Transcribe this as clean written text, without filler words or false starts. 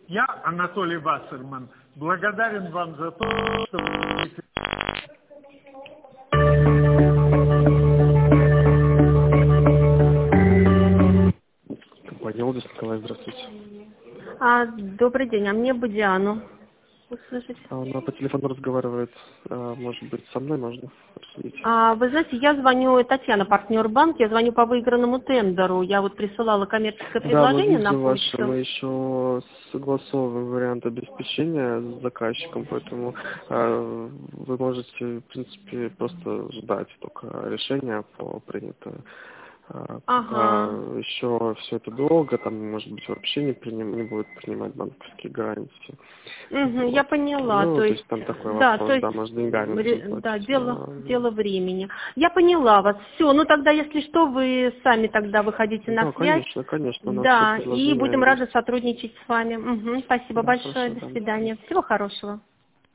Я, Анатолий Вассерман, благодарен вам за то, что вы... Компания «Олдис», Николай, здравствуйте. Добрый день, а мне бы Диану услышать. Она по телефону разговаривает, может быть, со мной можно обсудить. Вы знаете, я звоню, Татьяна, партнер банк, я звоню по выигранному тендеру. Я вот присылала коммерческое предложение на почту. Мы еще согласовываем вариант обеспечения с заказчиком, поэтому вы можете, в принципе, просто ждать только решения по принятому. Еще все это долго, там, может быть, вообще не будет принимать банковские гарантии. Я поняла. То есть там такой вопрос, да, может, деньгами. Да, дело времени. Я поняла вас. Все, ну тогда, если что, вы сами тогда выходите на связь. Конечно. Да, и будем рады сотрудничать с вами. Спасибо большое, хорошо, до свидания. Всего хорошего.